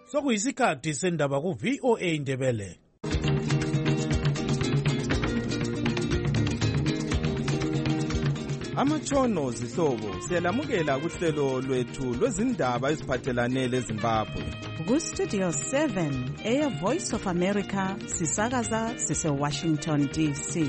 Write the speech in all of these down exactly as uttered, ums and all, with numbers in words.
Sokuyisikhathi sendaba ku V O A Indebele. Amatshono zihlobo siyalamukela kuhlelo lwethu lwezindaba eziphathelane leZimbabwe. Ku Studio seven, Air Voice of America, sisakaza sise Washington D C.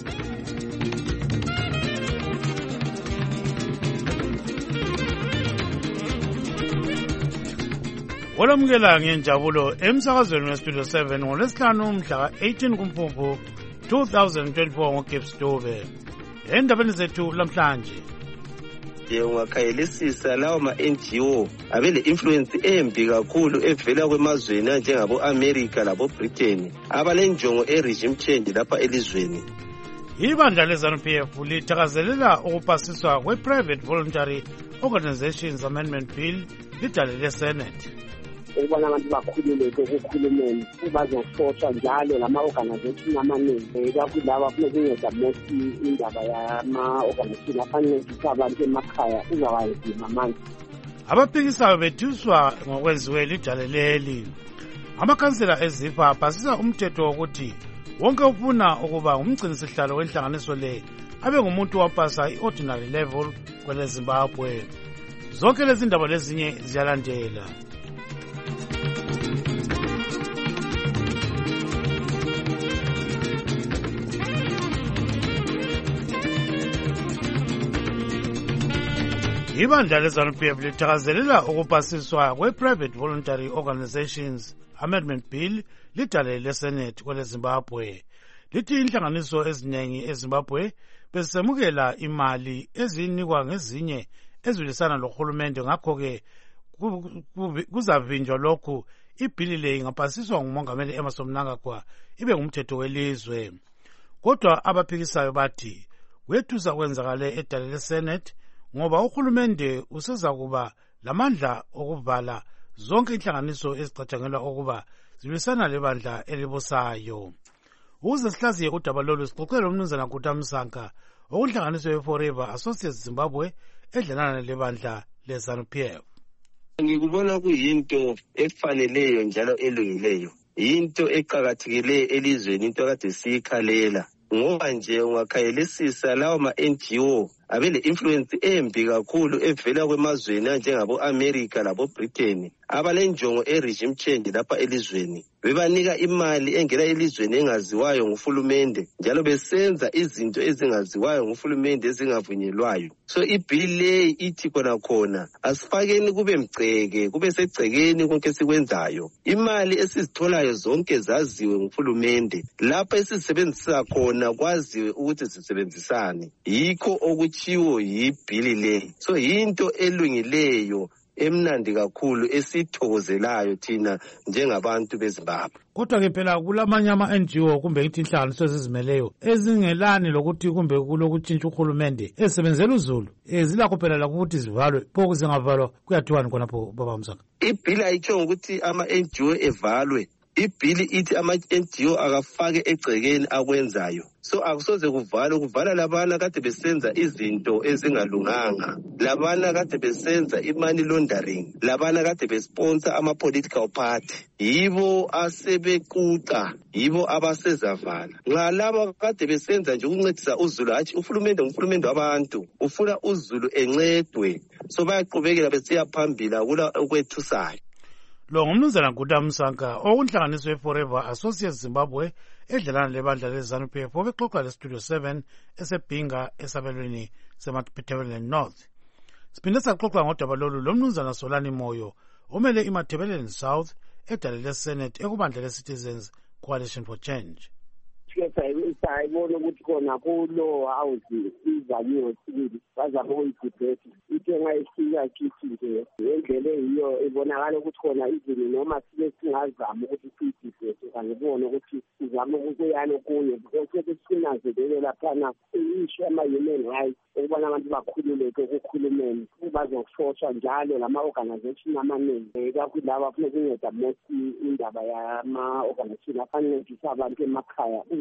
Olamukela ngenjabulo emsakazweni we Studio seven ngolwesihlanu mhla eighteen kuMfumfu two thousand twenty-four ngoGibbs Dube. Endabeni zethu lamhlanje ye ungakhayelisisa lawo ma-N G O abele influence embi kakhulu evela kwemazweni njengabo America labo Britain abalenjongo e-regime change lapha elizweni. Ibandla le-ZANU-P F lithakazelela ukupasiswa kwe-Private Voluntary Organizations Amendment Bill lidale le-Senate. Ukubona abantu bakhululeke ukukhulumeni bazofoshwa njalo lama-organization amaningi kakulaba funeka inceda most indaba yama-organization afanencedisa abantu emakhaya uzawayidima manje. Abaphikisayo bethuswa ngokwenziwe lidale leli. Amakhansela eZIPA apasisa umthetho wokuthi wonke ufuna ukuba ngumgcinisihlalo wenhlanganiso le abe ngumuntu wapasa i-ordinary level kwele Zimbabwe. Zonke lezi ndaba lezinye ziyalandela. Ibandla le-ZANU-P F lithakazelela ukupasiswa kwe-Private Voluntary Organizations Amendment Bill lidale le-Senate kwele Zimbabwe. Lithi inhlanganiso eziningi eZimbabwe bezisemukela imali ezinikwa ngezinye ezilisana lohulumende, ngakho-ke kuzavinjwa lokhu ibhili le ingapasiswa ngumongameli Emmerson Mnangagwa ibe ngumthetho welizwe. Kodwa abaphikisayo bathi kuyethusa kwenzakale edale le-Senate ngoba uhulumende useza kuba lamandla okuvala zonke inhlanganiso ezicatshangelwa ukuba zilisana lebandla elibusayo. Ukuze sihlaziye udaba lolu sixoxele umnumzana Guta Msanka okunhlanganiso ye-Forever Associates Zimbabwe edlelana lebandla le-ZANU-P F. Ngikubona kuyinto efaneleyo njalo elungileyo, yinto eqakathekileyo elizweni, into kade siyikhalela ngoba nje ungakhayelisisa lawo ma-N G O abele influence embi kakhulu evela kwemazweni njengabo America labo Britain abalenjongo e-regime change lapha elizweni. Bebanika imali engena elizweni engaziwayo nguhulumende njalo besenza izinto ezingaziwayo nguhulumende ezingavunyelwayo. So ibhili le ithi khona khona asifakeni kube mgceke, kube segcekeni konke sikwenzayo. Imali esizitholayo zonke zaziwe nguhulumende, lapha esisebenzisa khona kwaziwe ukuthi sisebenzisane. Yikho okuchiwo yibhili le. So yinto elungileyo emnandi kakhulu esithokozelayo thina njengabantu beZimbabwe. Kodwa ke phela kulamanye ama-N G O kumbe ithi inhlanganiso ezizimeleyo ezingelani lokuthi kumbe kulokutshintsha uhulumende ezisebenzela uZulu ezilakho phela lakuthi zivalwe pho zingavalwa kuyathiwani khonapho baba Msanka? Ibhili ayitsho ukuthi ama-N G O evalwe. Ibhili ithi ama-N G O akafake egcekeni akwenzayo. So akusoze kuvalwe, kuvala labana kade besenza izinto ezingalunganga, labana kade besenza i-money laundering, labana kade besponsor ama-political party. Yibo asebequqa, yibo abasezavala. Ngalabo kade besenza nje ukuncedisa uZulu, hatshi uhulumende ngumhulumende wabantu, ufuna uZulu encedwe. So bayaqhubekela besiya phambili kula okwethusayo. Lo ngumnumzana Guta Msanka okunhlanganiso ye-Forever Associates Zimbabwe edlelana lebandla le-ZANU-P F obexoxa le-Studio seven esebhinga esabelweni seMatabeleland North. Siphinde saxoxa ngodaba lolu lomnumzana Solani Moyo omele iMatabeleland South edale le-Senate ekubandla le-Citizens Coalition for Change. Sayibona ukuthi khona kulo house izanyiwe sibili bazama ukuyidebate into engayifika kithi nje indlela eyiyo ibonakala ukuthi khona izini noma sibe singazama ukuthi siyidebate ngibone ukuthi sizama ukuyana kunye because sinazelele laphana isho ama-human rights ukubona abantu bakhululeke ukukhulumeni bazofoshwa njalo lama-organization amaningi kakulaba funeka inceda most indaba yama-organization afanencedisa abantu emakhaya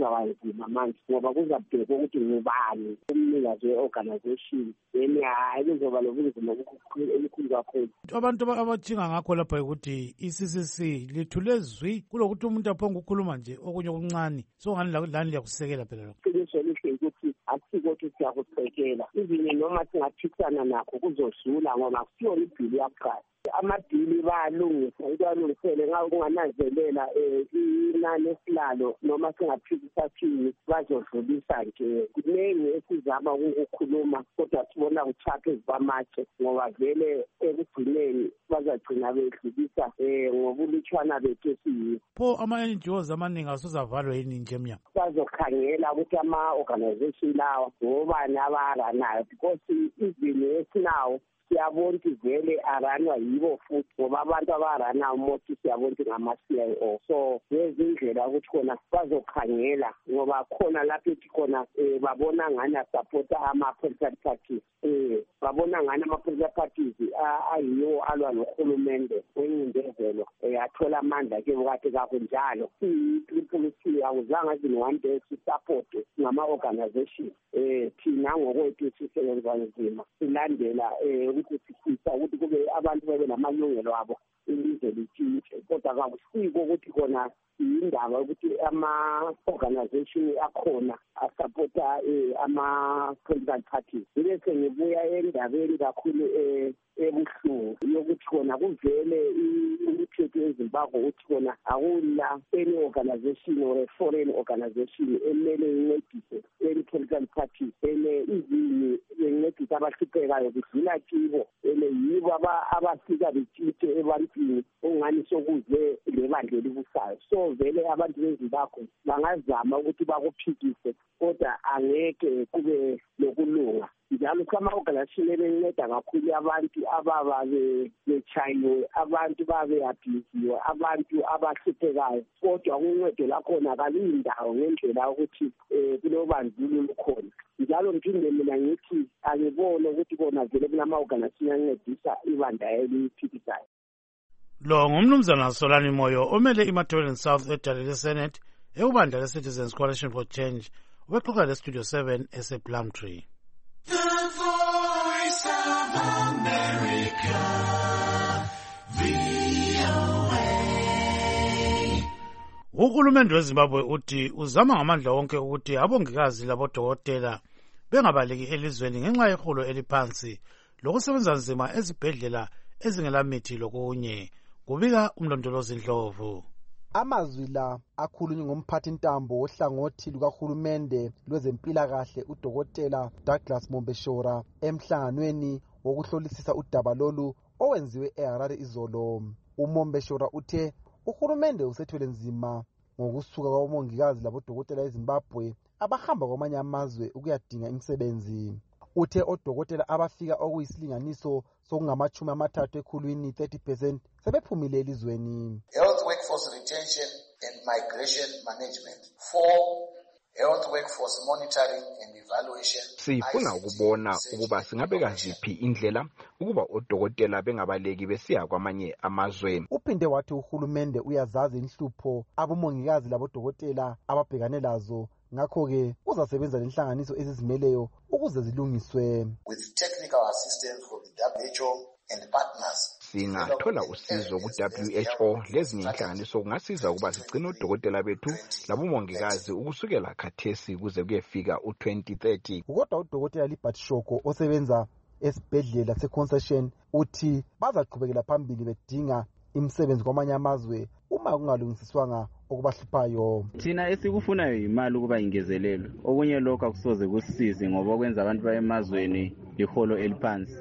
kuzawanzima manje ngoba kuzabhekwa ukuthi ngubani umnikazi we-organization then hayi kuzoba lobunzima elikhulu kakhulu. Abantu abathinga ngakho lapha ukuthi i-C C C lithule zwi kulokuthi umuntu aphonga ukukhuluma nje okunye okuncane songani lani liyakusekela phela lokho. Iqiniso lihle ukuthi akusiko ukuthi siyakusekela izinye noma singaphikisana nakho kuzodlula ngoba akusiyona ibhili yakuqala. Amabhili bayalungisa ikwalungisele ngabe kungananzelela inani esilalo noma singaphikisa thini bazodlulisa nje. Kuningi esizama ukukhuluma kodwa sibona kuchapha ezibamatshe ngoba vele ekugcineni bazagcina bedlulisa ngobulutshwana bethu esiyibo. Pho ama-N G Os amaningi asuzavalwa yini nje emnyango? Bazokhangela ukuthi ama-organization lawa ngobani abaranayo because izinto esinawo siyabona ukuthi vele aranwa yibo futhi ngoba abantu abarana umothi siyabona ukuthi ngama-C I O. So ngezindlela ukuthi khona bazokhangela ngoba khona lapho ethi khona um babona ngani asapota ama-political parties um babona ngani ama-political parties ayiwo alwa nohulumende wencindezelo um athola amandla ke bokade kakunjalo. I-Triple C akuzange zini one day sisapotwe ngama-organization um thina ngokwethu sisebenza nzima silandela um ukuthi sifisa ukuthi kube abantu babe namalungelo abo ilizwe litshintshe kodwa kakusiko ukuthi khona indaba ukuthi ama-organization akhona asapota ama-political parties. Bese ngibuya endabeni kakhulu ebuhlungu yokuthi khona kuvele imithetho eZimbabwe ukuthi khona akula any organization or a foreign organization emele incedise any political parties ele izini bencedisa abahluphekayo kudlula kibo ele yibo abafika betshintshe ebantwini ongani sokuze lebandla elibusayo. So vele abantu beZimbabwe bangazama ukuthi bakuphikise kodwa angeke kube lokulunga. Njalo sama-organization ebenceda kakhulu abantu ababa bechayiwe, abantu babe abhiziwe, abantu abahluphekayo kodwa uncedo lakhona kaluyindawo ngendlela ukuthi um kulobandlululo lukhona. Njalo mphinde mina ngithi angibone ukuthi kona vele kulama-organization ancedisa ibandla eliphikisayo. Lo ngumnumzana Solani Moyo omele iMatabeleland South edale leSenate ekubandla le-Citizens Coalition for Change ubexoxa le-Studio seven ese-Plumtree. The Voice of America, V O A. Uhulumende weZimbabwe uthi uzama ngamandla wonke ukuthi abongikazi labodokotela bengabaleki elizweni ngenxa yeholo eliphansi lokusebenza nzima ezibhedlela ezingelamithi lokunye. Kubika umlondolozi Ndlovu. Amazwi la akhulunywe ngumphathi ntambo ohlangothi lukahulumende lwezempilakahle udokotela Douglas Mombeshora emhlanganweni wokuhlolisisa udaba lolu owenziwe eHarare izolo. uMombeshora uthe uhulumende usethwele nzima ngokusuka kwabomongikazi labodokotela eZimbabwe abahamba kwamanye amazwe ukuyadinga imisebenzi. Uthe odokotela abafika okuyisilinganiso sokungamachumi amathathu ekhulwini thirty percent sebephumile elizweni. Health workforce retention and migration management. Four, health workforce monitoring and evaluation. Sifuna ukubona ukuba singabeka ziphi indlela ukuba odokotela bengabaleki besiya kwamanye amazwe. Uphinde wathi uhulumende uyazazi inhlupho abomongikazi labodokotela ababhekane lazo. Ngakho-ke uzasebenza lenhlanganiso ezizimeleyo ukuze zilungiswe. With technical assistance from the W H O and partners. Singathola usizo ku-W H O lezinye inhlanganiso kungasiza ukuba sigcine odokotela bethu labomongikazi ukusukela khathesi kuze kuyefika u twenty thirty. Kodwa udokotela Libert Shoko osebenza esibhedlela se-Concession uthi bazaqhubekela phambili bedinga imisebenzi kwamanye amazwe uma kungalungisiswanga okubahluphayo. Thina esikufunayo imali ukuba ingezelelwe. Okunye lokho akusoze kusisize ngoba kwenza abantu bayemazweni liholo eliphansi.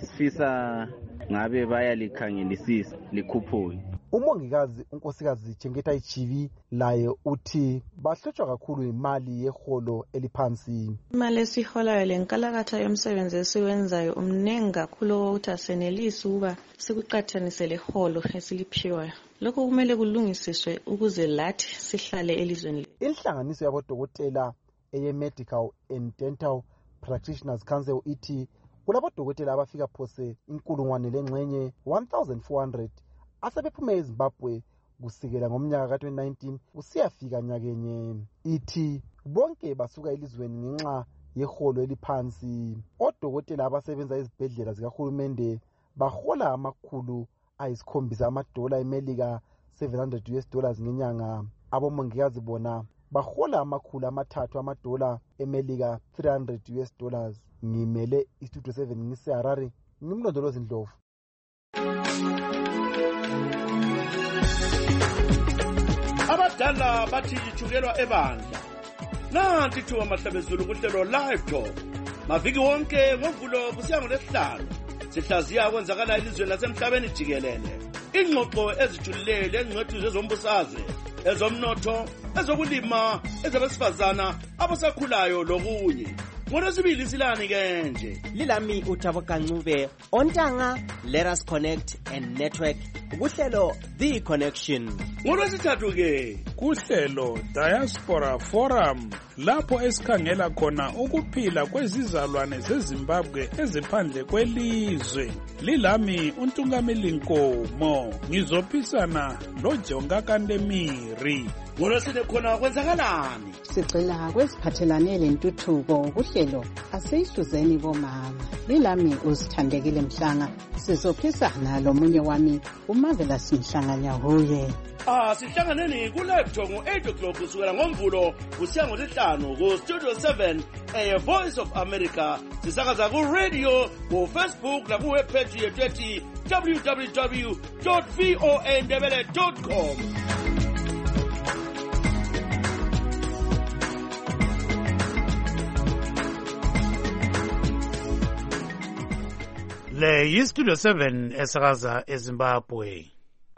Esifisa ngabe bayalikhangelisisa likhuphuke. Umongikazi unkosikazi Chengeta Ichivi laye uthi bahlutshwa kakhulu imali yeholo eliphansi. Imali esiholayo lenkalakatha yomsebenzi esiwenzayo umnengi kakhulu ukuthi asenelisi ukuba sikuqathanise leholo esiliphiwayo. Lokho kumele kulungisiswe ukuze lathi sihlale elizweni. Inhlanganiso yabodokotela eye-Medical and Dental Practitioners Council ithi kulabodokotela abafika phose inkulungwane lengxenye one thousand four hundred asebephume eZimbabwe kusukela ngomnyaka ka twenty nineteen kusiyafika nyakenye. Ithi bonke basuka elizweni ngenxa yeholo eliphansi. Odokotela abasebenza ezibhedlela zikahulumende bahola amakhulu ayisikhombisa amadola eMelika seven hundred US dollars ngenyanga. Abomongikazi bona bahola amakhulu amathathu amadola eMelika three hundred US dollars. Ngimele istudio seven ngise Harare, ngimlondolozi Ndlovu. Abadala bathi ichukelwa ebandla. Nanti thuba mahlabezulu kuhlelo live talk. Maviki wonke ngovulo kusiya ngolesihlanu. Sihlaziya kwenzakala elizweni lasemhlabeni jikelele. Ingxoxo ezijulileyo engcwethu zezombusazwe, ezomnotho, ezokulima, ezabesifazana, abasakhulayo lokunye. Ngolwesibili silani ke nje. Lilami uThaboka Ncube, ontanga, let us connect and network. Kuhlelo The Connection. Ngolwesithathu ke kuhlelo Diaspora Forum, lapho esikhangela khona ukuphila kwezizalwane zeZimbabwe eziphandle kwelizwe. Lilami uNtungameli Nkomo, ngizophisana loJonga Kandemiri. Ngolwesine khona kwenzakalani? Sigcila kweziphathelane lentuthuko kuhlelo asiyihluzeni bomama. Lilami uzithandekile Mhlanga, sizophisana lomunye wami uMarvelous Mhlanganya huye. Ah, sihlanganeni ku-live talk ngo-eight o'clock kusukela ngomvulo kusiya ngolesihlanu ku-studio seven a Voice of America. Sisakaza ku-radio, ku-Facebook naku-webpage yethu ethi w w w dot voa ndebele dot com. Le yistudio seven esakaza eZimbabwe.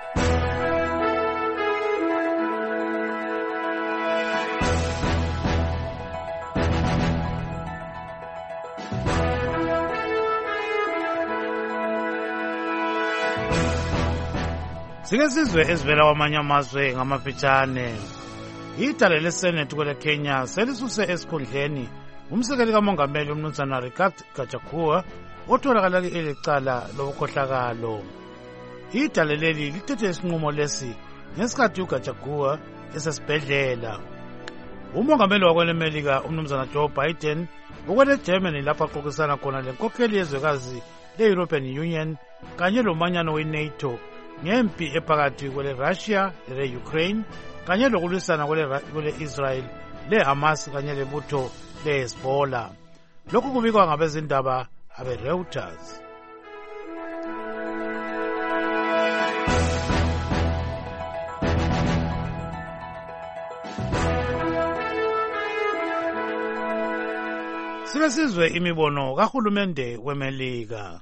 Sike sizwe ezivela kwamanye amazwe ngamafitshane. Idale leSenate kwele Kenya selisuse esikhundleni umsekeli kamongameli uMnumzana Rigathi Gachagua otholakala elicala lobukhohlakalo. Idale leli lithethe isinqumo lesi ngesikhathi uGachagua esesibhedlela. Umongameli wakwelemelika uMnumzana Joe Biden ukwele Germany lapha axoxisana khona lenkokheli yezwekazi le-European Union kanye lomanyano we-NATO ngempi ephakathi kwele Russia le-Ukraine kanye lokulwisana kwele Israel le-Hamas kanye lebutho le-Hezbollah. Lokhu kubikwa ngabezindaba abe-Reuters. Sike sizwe imibono kahulumende weMelika.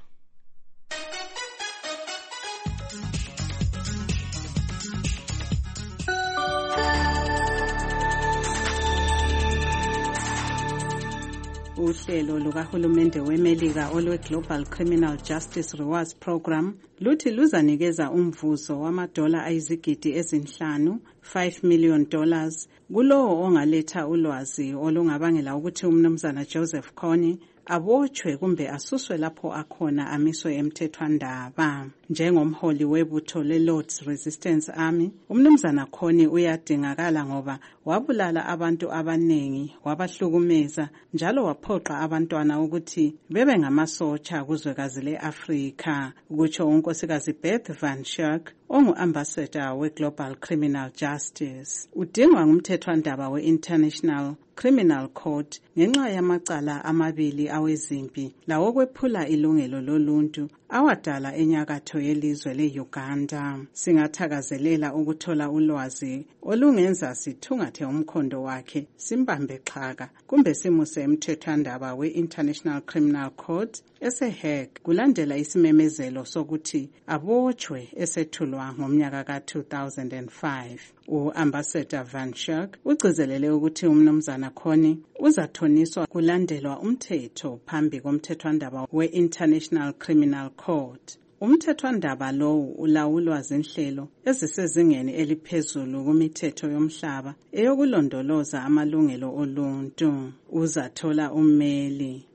Uhlelo lukahulumende weMelika olwe Global Criminal Justice Rewards Program luthi luzanikeza umvuzo wamadola ayizigidi ezinhlanu five million dollars kulowo ongaletha ulwazi olungabangela ukuthi uMnumzana Joseph Kony abotshwe kumbe asuswe lapho akhona amiswe emthethwandaba. Njengomholi webutho le-Lord's Resistance Army, uMnumzana Kony uyadingakala ngoba wabulala abantu abanengi, wabahlukumeza njalo waphoqa abantwana ukuthi bebe ngamasotsha kuzwekazi le-Afrika, kutsho unkosikazi Beth Van Schurk, ongu-ambassador we-Global Criminal Justice. Udingwa ngumthethwandaba we-International Criminal Court ngenxa yamacala amabili awezimpi lawo kwephula ilungelo loluntu awadala enyakatho yelizwe le-Uganda. Singathakazelela ukuthola ulwazi olungenza sithungathe umkhondo wakhe, simbambe xhaka kumbe simuse emthethwandaba we-International Criminal Court ese-Hague kulandela isimemezelo sokuthi abotshwe esethulwa ngomnyaka ka two thousand five. U-Ambassador Van Schurk ugcizelele ukuthi uMnumzana Kony uzathoniswa kulandelwa umthetho phambi komthethwandaba we-International Criminal Court. Umthethwandaba lowu ulawulwa zinhlelo ezisezingeni eliphezulu kumithetho yomhlaba eyokulondoloza amalungelo oluntu. Uzathola ummeli.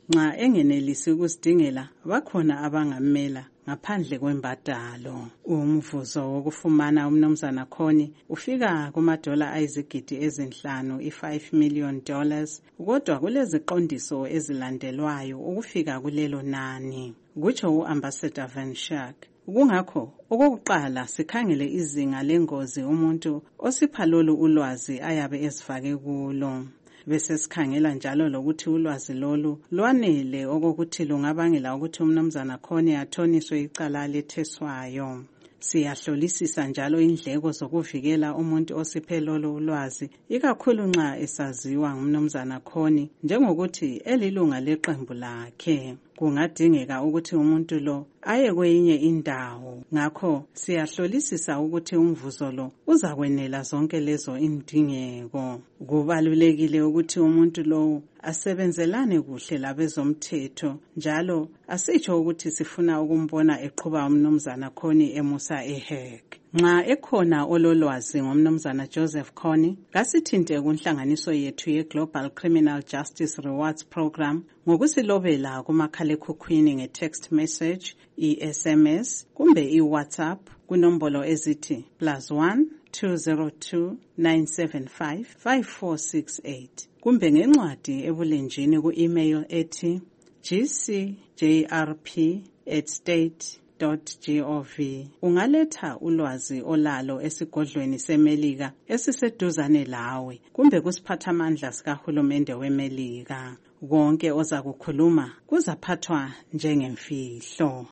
nxa engenelisi ukusidingela bakhona abangamela ngaphandle kwembadalo. Umvuzo wokufumana umnumzana Khoni ufika kumadola ayizigidi ezinhlanu i-five million dollars, kodwa kuleziqondiso ezilandelwayo ukufika kulelo nani, kutsho u-Ambassador Van Schaik. Kungakho okokuqala sikhangele izinga lengozi umuntu osipha lolu ulwazi ayabe ezifake kulo. Bese sikhangela njalo lokuthi ulwazi lolu lwanele okokuthi lungabangela ukuthi umnumzana Khoni athoniswe icala letheswayo. Siyahlolisisa njalo indleko zokuvikela umuntu osiphe lolu ulwazi, ikakhulu nxa esaziwa ngumnumzana Khoni njengokuthi elilunga leqembu lakhe. Kungadingeka ukuthi umuntu lo aye kwenye indawo. Ngakho siyahlolisisa ukuthi umvuzo lo uzakwenela zonke lezo indingeko. Kubalulekile ukuthi umuntu lo asebenzelane kuhle labezomthetho, njalo asitsho ukuthi sifuna ukumbona eqhuba umnumzana Khoni emusa eHague. Nxa ekhona ololwazi ngomnumzana Joseph Khoni, kasithinte kunhlanganiso yethu ye-Global Criminal Justice Rewards Program ngokusilobela kumakhalekhukhwini nge-text message, i-S M S kumbe i-WhatsApp kunombolo ezithi plus one two zero two nine seven five five four six eight, kumbe ngencwadi ebulenjini ku-email ethi g c j r p at state dot gov. Ungaletha ulwazi olalo esigodlweni seMelika esiseduzane lawe kumbe kusiphathamandla sikahulumende weMelika. Konke oza kukhuluma kuzaphathwa njengemfihlo.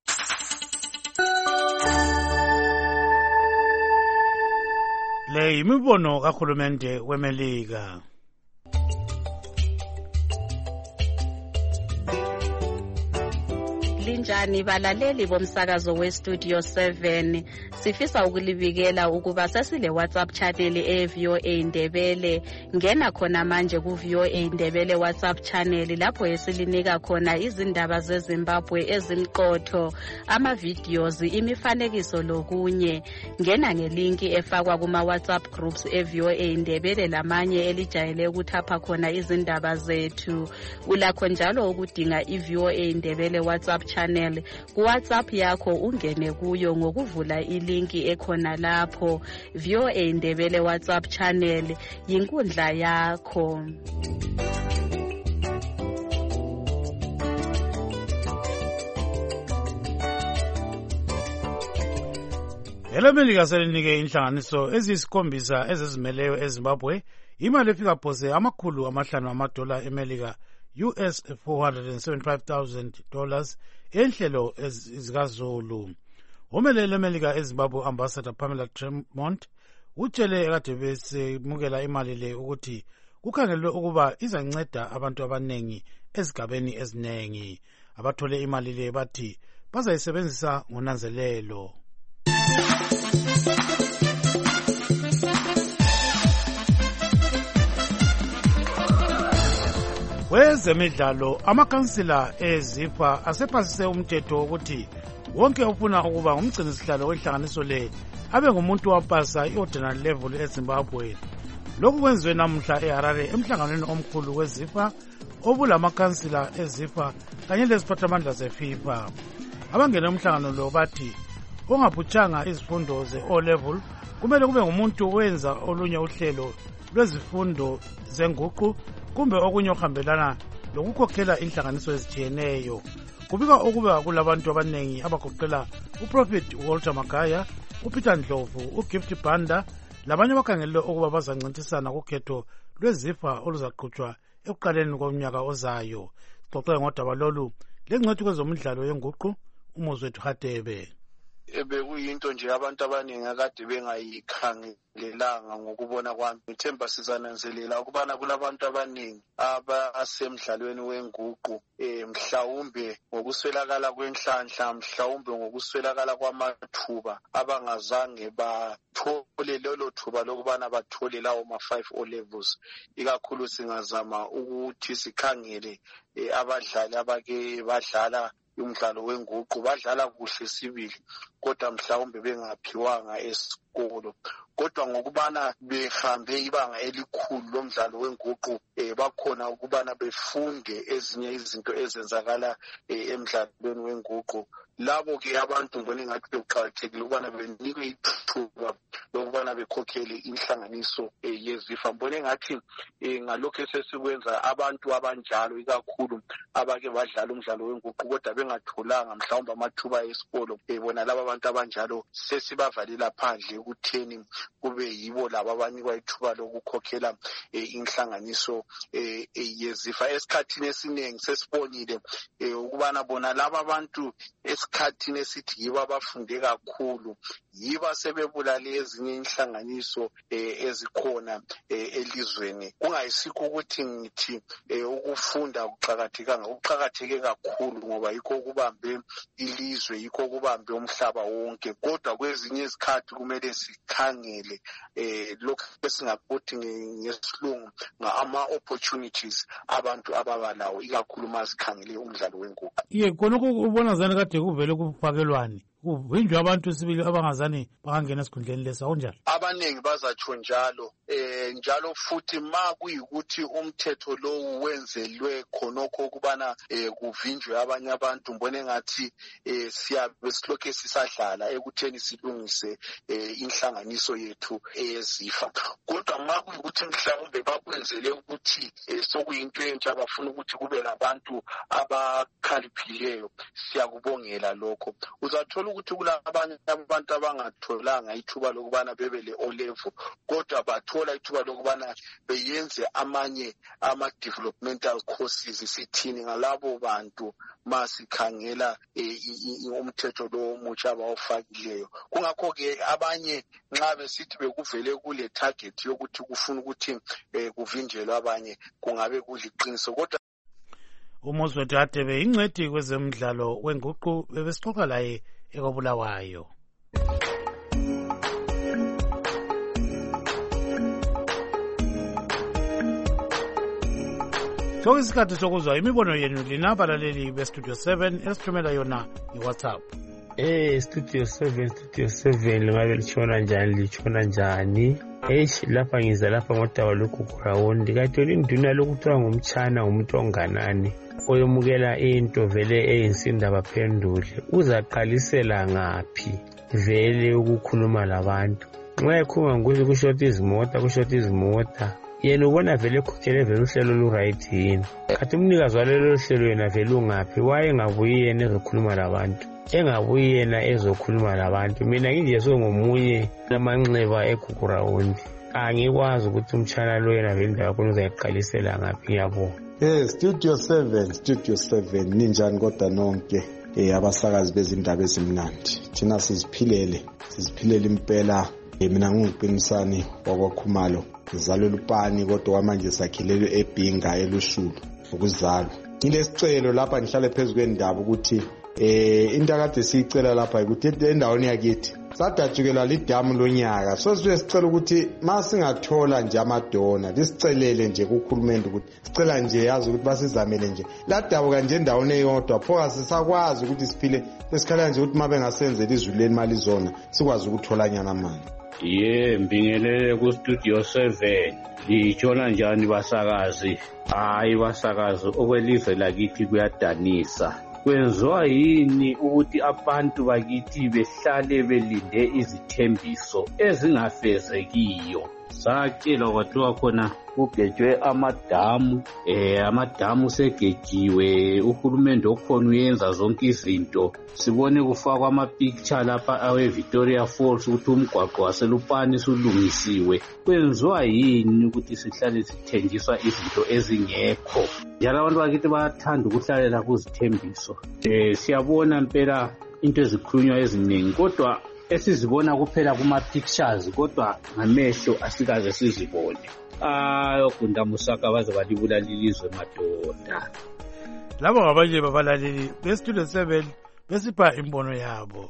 Le yimibono kahulumende weMelika. Linjani balaleli bomsakazo we-Studio seven, sifisa ukulibikela ukuba sesile WhatsApp channel e-V O A Ndebele. Ngena khona manje ku-V O A Ndebele WhatsApp channel lapho esilinika khona izindaba zeZimbabwe ezimqotho, ama-videos, imifanekiso lokunye. Ngena ngelinki efakwa kuma-WhatsApp groups e-V O A Ndebele lamanye elijayele ukuthapha khona izindaba zethu. Ulakho njalo ukudinga i-V O A Ndebele WhatsApp channel ku WhatsApp yakho, ungene kuyo ngokuvula ilinki ekhona lapho. V O A Ndebele WhatsApp channel yinkundla yakho. EleMelika selinike inhlanganiso eziyisikhombisa ezizimeleyo eZimbabwe imali efika phose amakhulu amahlanu amadola eMelika, U S four hundred seventy-five thousand dollars, enhlelo zikaZulu. Umele leMelika eZimbabwe Ambassador Pamela Tremont utshele ekade besemukela imali le ukuthi kukhangelwe ukuba izanceda abantu abanengi ezigabeni ezinengi. Abathole imali le bathi bazayisebenzisa ngonanzelelo. Kwezemidlalo, amakansila eZIFA asephasise umthetho wokuthi wonke ofuna ukuba ngumgcinisihlalo wenhlanganiso le abe ngumuntu wapasa i-ordinary level eZimbabwe. Lokhu kwenziwe namuhla eHarare emhlanganweni omkhulu weZIFA obulamaKhansila eZIFA kanye leziphathamandla zeFIFA. Abangena umhlangano lo bathi ongaphuchanga izifundo ze-O level kumele kube ngumuntu owenza olunye uhlelo lwezifundo zenguqu kumbe okunye okuhambelana lokukhokhela inhlanganiso ezitshiyeneyo. Kubika ukuba kulabantu abanengi abagoqela uProfit Walter Magaya, uPeter Ndlovu, uGift Banda labanye bakhangelwe ukuba bazancintisana kukhetho lweZIFA oluzaqhutshwa ekuqaleni komnyaka ozayo. Sixoxe ngodaba lolu lengcwethi kwezomidlalo yenguqu uMuzwethu Hadebe. Bekuyinto nje abantu abaningi akade bengayikhangelelanga ngokubona kwami. Ngithemba sizananzelela ukubana kulabantu abaningi abasemdlalweni wenguqu eh mhlawumbe ngokuswelakala kwenhlanhla, mhlawumbe ngokuswelakala kwamathuba abangazange bathole lelo thuba lokubana bathole lawo ma five O levels. Ikakhulu singazama ukuthi sikhangele abadlali abake badlala umdlalo wenguqu badlala kuhle sibili kodwa mhlawumbe bengaphiwanga esikolo kodwa ngokubana behambe ibanga elikhulu lomdlalo wenguqu eh bakhona ukubana befunde ezinye izinto ezenzakala emdlalweni wenguqu labo ke abantu ngibona ngathi beqhathekile ukubana benikwe ithuba lokubana bekhokhele inhlanganiso yezifa ngibona ngathi ngalokho esesikwenza abantu abanjalo ikakhulu abake badlala umdlalo wenguqu kodwa bengatholanga mhlawumbe amathuba esikolo bona laba abantu abanjalo sesibavalila phandle ukutheni kube yibo laba abanikwa ithuba lokukhokhela inhlanganiso yezifa esikhathini esiningi sesibonile ukubana bona laba abantu esikhathini esithi yibo abafunde kakhulu yiba sebebulale ezinye inhlanganiso ezikhona elizweni kungayisikho ukuthi ngithi ukufunda kuqhakathekanga ukuqhakatheke kakhulu ngoba yikho kubambe ilizwe yikho kubambe umhlaba wonke kodwa kwezinye izikhathi kumele sikhangele eh lokho esingakuthi ngesilungu ngama opportunities abantu ababalawo ikakhulu masikhangele umdlalo wenguqu ye konke ubona zani kade kuvele kufakelwane Winjwa abantu sibili abangazani bangena esikhundleni lesa onjalo abanengi bazatsho njalo eh njalo futhi ma kuyikuthi umthetho lo wenzelwe khonokho kubana eh kuvinjwe abanye abantu ngibone ngathi eh siyabe silokhe sisadlala ekutheni silungise eh inhlanganiso yethu ezifa kodwa ma kuyikuthi mhlawumbe bakwenzele ukuthi sokuyinto entsha bafuna ukuthi kube labantu abakhaliphileyo siyakubongela lokho uzathola ukuthi kulabanye abantu abangatholanga ithuba lokubana bebe le O level kodwa bathola ithuba lokubana beyenze amanye ama developmental courses sithini ngalabo bantu masikhangela umthetho lo omutsha abawufakileyo kungakho ke abanye nxa besithi bekuvele kule target yokuthi kufuna ukuthi kuvinjelwe abanye kungabe kuliqiniso kodwa uMozwethu Hadebe ingcedi kwezemidlalo wenguqu bebesixoxa laye ekobulawayo so isikhathi sokuzwa imibono yenu lina balaleli bestudio seven esithumela yona ngeWhatsApp eh studio seven studio seven lingabe litshona njani litshona njani eish lapha ngiza lapha ngodawa lokhu ground kathola induna lokuthiwa ngumtshana umuntu onganani oyomukela into vele eyinsinda baphendule uzaqalisela ngaphi vele ukukhuluma labantu nxa ekhuluma ngokuthi kushota izimota kushota izimota yena ubona vele ekhokhele vele uhlelo lu-right yini kathi umnikazi walelo hlelo yena vele ungaphi waye ngabuyi yena ezokhuluma labantu engabuyi yena ezokhuluma labantu mina nginje songomunye lamanxeba ekhukurawundi angikwazi ukuthi umtshana lo yena vele indaba yakhona uzayiqalisela ngaphi ngiyabona Eh studio seven studio seven ninjani kodwa nonke eh abasakazi bezindaba ezimnandi thina siziphilele siziphilele impela mina nginguqinisani wakwakhumalo ngizalwe lupani kodwa manje sakhilelwe eBhinga elushulu ukuzalwa ngilesicelo lapha ngihlale phezulu kwendaba ukuthi eh into akade siyicela lapha ukuthi endaweni yakithi sadatshukela lidamu lonyaka so sibe sicela ukuthi masingathola nje amadona lisicelele nje kukhulumende ukuthi sicela nje yazi ukuthi basizamele nje ladabu kanje endaweni eyodwa phoka sisakwazi ukuthi siphile sesikhala nje ukuthi mabe ngasenzela izuleni mali zona sikwazi ukuthola nyana manje ye mbingelele ku studio seven litshona njani basakazi hayi basakazi okwelizwe lakithi kuyadanisa kwenziwa yini ukuthi abantu bakithi behlale belinde izithembiso ezingafezekiyo satshelwa kwathiwa khona kugejwe amadamu eh amadamu segejiwe uhulumende okhona uyenza zonke izinto sibone kufakwa ama-picture lapha awe Victoria Falls ukuthi umgwaqo waselupani sulungisiwe kwenziwa yini ukuthi sihlale sithenjiswa izinto ezingekho njalo abantu bakithi bayathanda ukuhlalela kuzithembiso eh siyabona impela into ezikhulunywa eziningi kodwa esizibona kuphela kuma-pictures kodwa ngamehlo asikaze sizibone ayo Gunda Musaka baze balibula lilizwe madoda labo ngabanye babalaleli bestudio seven besipha imbono yabo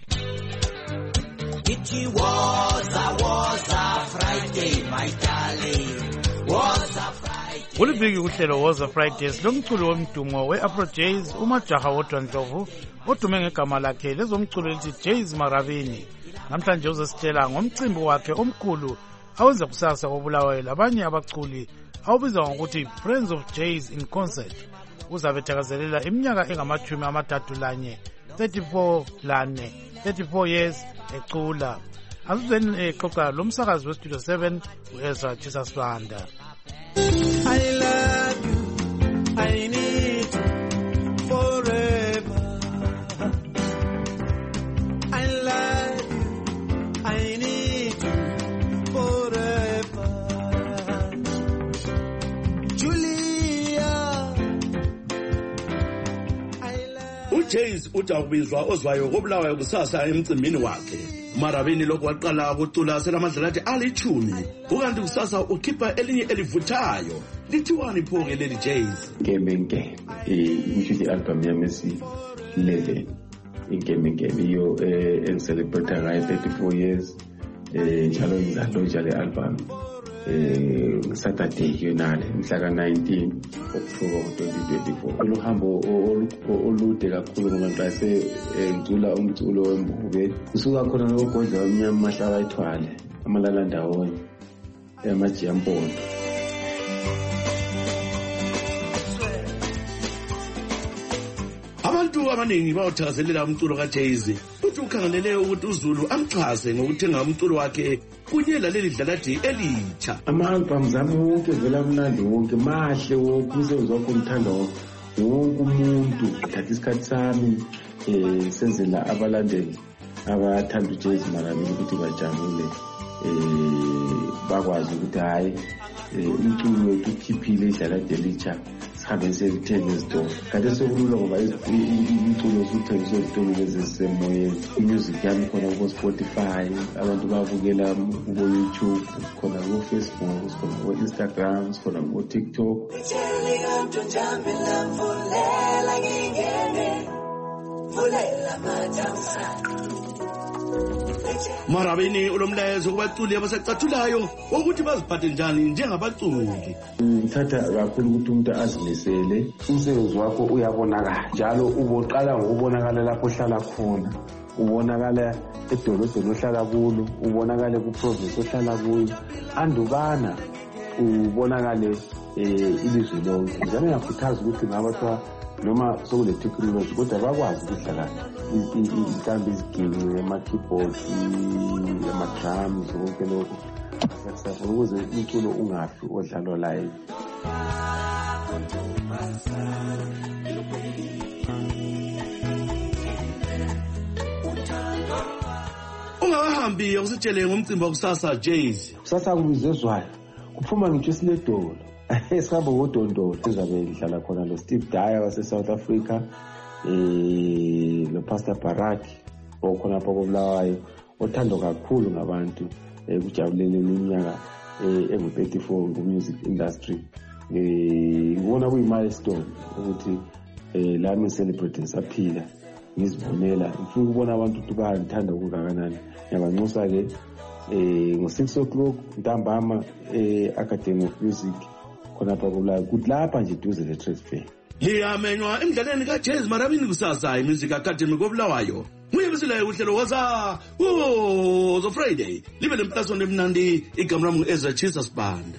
It was a was a Friday my darling was a Friday uliviki uhlelo Woza Fridays lomculo womdumo we-Afro Jazz umajaha wodwa Ndlovu odume ngegama lakhe lezomculo elithi Jazz Marabini. Namhlanje uzositshela ngomcimbi wakhe omkhulu awenza kusasa koBulawayo labanye abaculi awubiza ngokuthi Friends of Jazz in Concert. Uzabe thakazelela iminyaka engamachumi amathathu lanye thirty-four lane thirty-four years ecula. Asizeni exoxa lo msakazi westudio seven uEzra Chisasibanda. I love you, I need you forever. I love you, I need you forever. Julia, I love uJays uthi akubizwa ozwayo koBulawayo kusasa emcimbini wakhe. Marabini lokho waqala ukucula selamadlala athi alichumi ukanti kusasa ukhipha elinye elivuthayo lithiwani phoke leli Jays Game Game i album yami esi eleven Game Game iyo en celebrate ngayo thirty-four years njalo ngizalo njalo album eh Saturday yonale mhla ka nineteen October twenty twenty-four oluhambo olude kakhulu ngoba ngase ngicula umculo wembube kusuka khona logodla omnyama mahlaba ayithwale amalala ndawonye emajiyampondo abantu abaningi bawuthakazelela umculo kaJays futhi ukhangelele ukuthi uZulu amchaze ngokuthenga umculo wakhe kunye laleli dlalathi elitsha. Ama-albums ami wonke vela mnandi wonke mahle wonke umsebenzi wakho umthanda wonke umuntu thatha isikhathi sami um senzela abalandeli abathanda uJays Marabini ukuthi bajabule um bakwazi ukuthi hhayi umculo wethu ukhiphile idlalathi elitsha sihambe siyelithenga ezitolo kanti sekulula ngoba umculo usuthengiswa ezitolo lezi ezisemoyeni imusic yami khona kubo-Spotify abantu babukela kubo-YouTube khona kubo-Facebook khona kubo-Instagram khona kubo-TikTok Marabini ulomlayezo kubaculi abasacathulayo ukuthi baziphathe njani njengabaculi. Ngithatha kakhulu ukuthi umuntu azimisele umsebenzi wakho uyabonakala njalo uboqala ngokubonakala lapho ohlala khona ubonakala edolobheni ohlala kulo ubonakala ku-province ohlala kuyo andubana ubonakale ilizwe lonke. Njalo ngiyakhuthaza ukuthi ngabathiwa noma sokule technology kodwa bakwazi ukudlala mhlawumbe izigini ama-keyboard ama-drums konke lokho siyasafuna ukuze umculo ungafi odlalwa live. Ungahambi usitshele ngomcimbi wakusasa Jays. Kusasa kubizwe ezwayo kuphuma ngitsho siledolo esihamba ngodondolo ezabe ngidlala khona lo Steve Dyer wase-South Africa eh lo Pastor Barak okhona lapha koBulawayo othandwa kakhulu ngabantu ekujabuleleni iminyaka engu thirty-four ku-music industry. Eh ngibona kuyi-milestone ukuthi eh lami celebrate ngisaphila ngizibonela ngifuna ukubona abantu ukuthi bayangithanda okungakanani. Ngiyabanxusa-ke eh ngo-six o'clock ntambama e-Academy of Music khona lapha koBulawayo kuthi lapha nje duze le-trade fair. Liyamenywa emdlalweni kaJays Marabini kusasa iMusic Academy koBulawayo. Nguyebisileyo uhlelo Woza Woza Friday libe lemplaso emnandi igama lami uEzra Chisasibanda.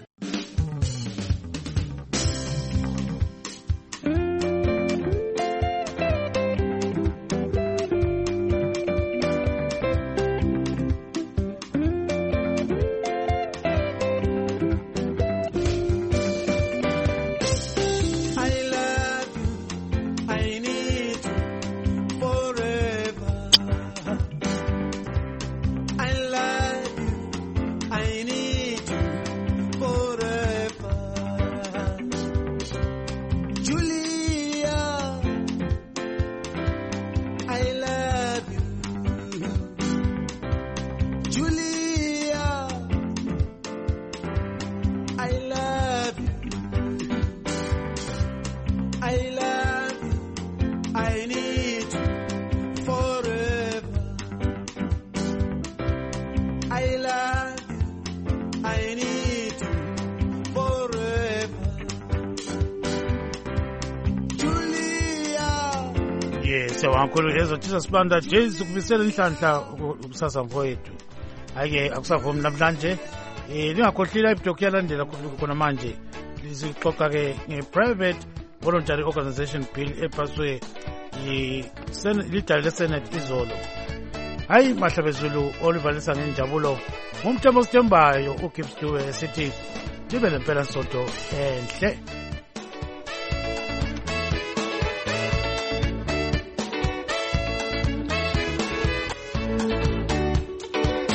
siyabonga kakhulu ezothisa sibanda jesu kubisela inhlanhla kusasa mfowethu. Hhayi-ke akusavumi namhlanje um lingakhohlile ibhlok yalandela khona manje sixoxa-ke nge-private voluntary organization bill ephaswe lidala lesenate izolo. Hayi mahlabezulu olivalisa ngenjabulo ngumthembo osithembayo ugibbs dube esithi libe lempela nsonto enhle.